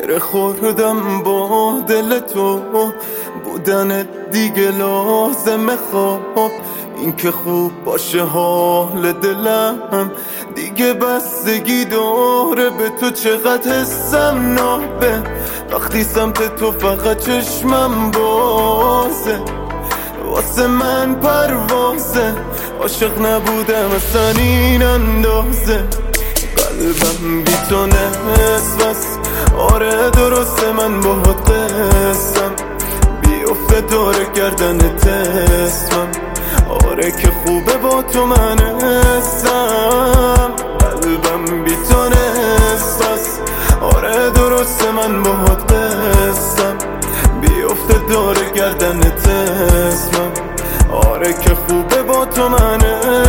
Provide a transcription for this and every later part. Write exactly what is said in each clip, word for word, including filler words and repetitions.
گره خوردم با دل تو، بودن دیگه لازمه. خواب این که خوب باشه حال دلم دیگه بستگی داره به تو. چقدر حسم نابه وقتی سمت تو فقط چشمم بازه، واسه من پروازه. عاشق نبودم اصلا این اندازه، قلبم بی تو نصفست. آره درسته من باهات قسم، بیفته داره گردنت اسمم. آره که خوبه با تو من هستم، قلبم بی تو نصفست. آره درسته من باهات قسم، بیفته داره گردنت اسمم. آره که خوبه با تو من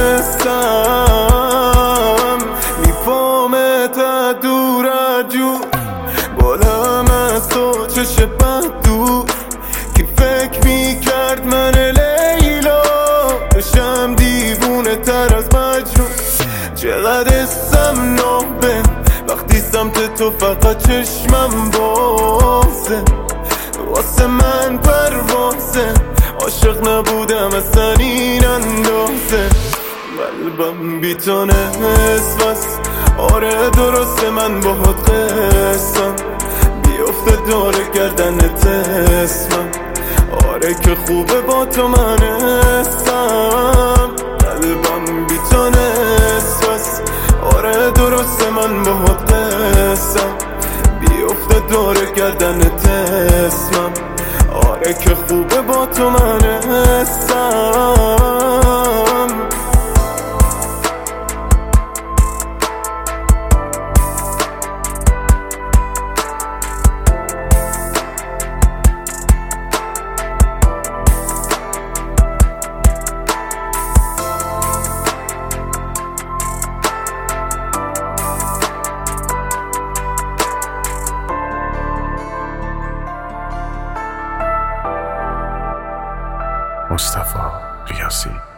هستم. میفهمت دور جو بالم از تو چش بد دور، کی فکر میکرد من لیلا بشم دیوونه تر از مجنون. چقدر اسم نابه وقتی سمت تو فقط چشمم بازه، واسه من پروازه. عاشق نبودم اصلا این اندازه، قلبم بی تو نصفست. آره درسته من باهات قسم، بیفته داره گردنت اسمم. آره که خوبه با تو من هستم، قلبم بی تو نصفست. آره درسته من باهات قسم، بیفته داره گردنت اسمم. آره که خوبه با تو من هستم. مصطفی ریاضی.